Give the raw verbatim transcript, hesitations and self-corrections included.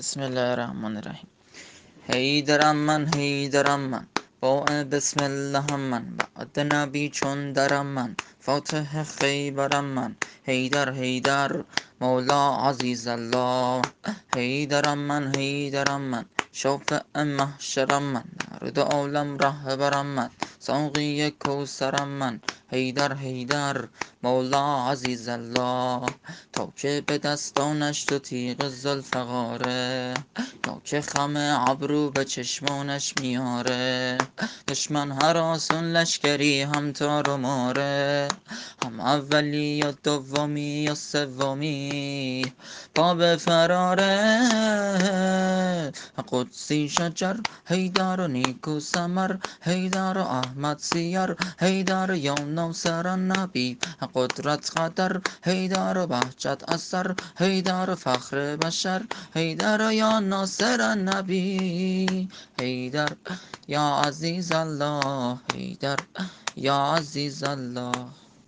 بسم الله الرحمن الرحیم. هیدرم من هیدرم من با بسم الله من بعد نبی چون درم من فاتح خیبرم من هیدر هیدر مولا عزیز الله. هیدرم من هیدرم من شافع محشرم من درد عالم رهبرم من ساقی کوثرم من هیدر هیدر مولا عزیز الله. تا که به دستانش تو تیغ ذوالفقاره، تا که خم ابرو به چشمانش میاره. دشمن هراسون لشکری هم تار و ماره، هم اولی یا دومی یا سومی پا به فراره. قدسی شجر هیدر و نیکو سمر هیدر و احمد سیر هیدر یا ناصر نبی قدرت قدر هیدر و بهجت اثر هیدر و فخر بشر هیدر یا ناصر نبی هیدر یا عزیز الله هیدر یا عزیز الله.